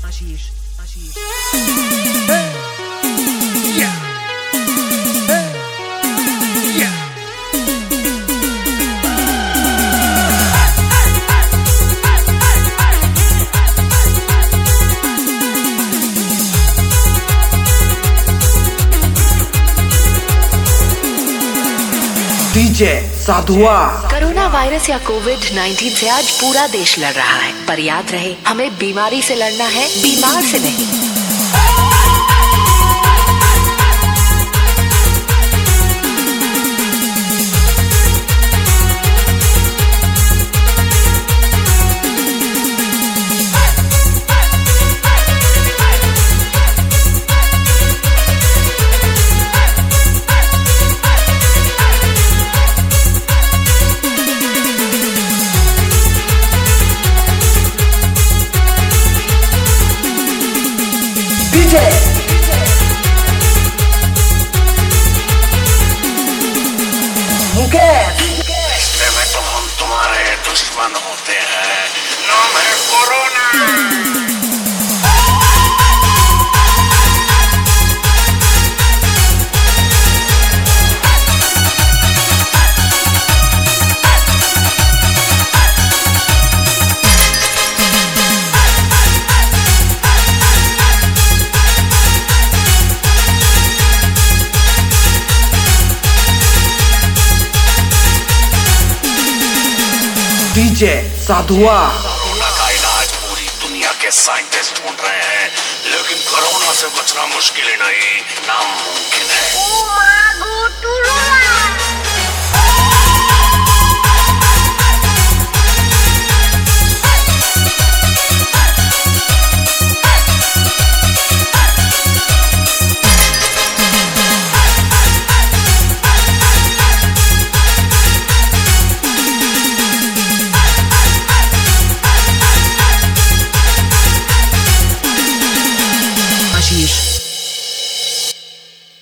Ashish. Hey. Yeah. Hey. Yeah. DJ साधुआ। Corona virus या कोविड-19 से आज पूरा देश लड़ रहा है, पर याद रहे हमें बीमारी से लड़ना है, बीमार से नहीं। रिश्ते में तो हम तुम्हारे दुश्मन होते हैं। नाम है कोरोना। डीजे साधुआ। कोरोना का इलाज पूरी दुनिया के साइंटिस्ट ढूंढ रहे हैं, लेकिन कोरोना से बचना मुश्किल ही नहीं, नामुमकिन है।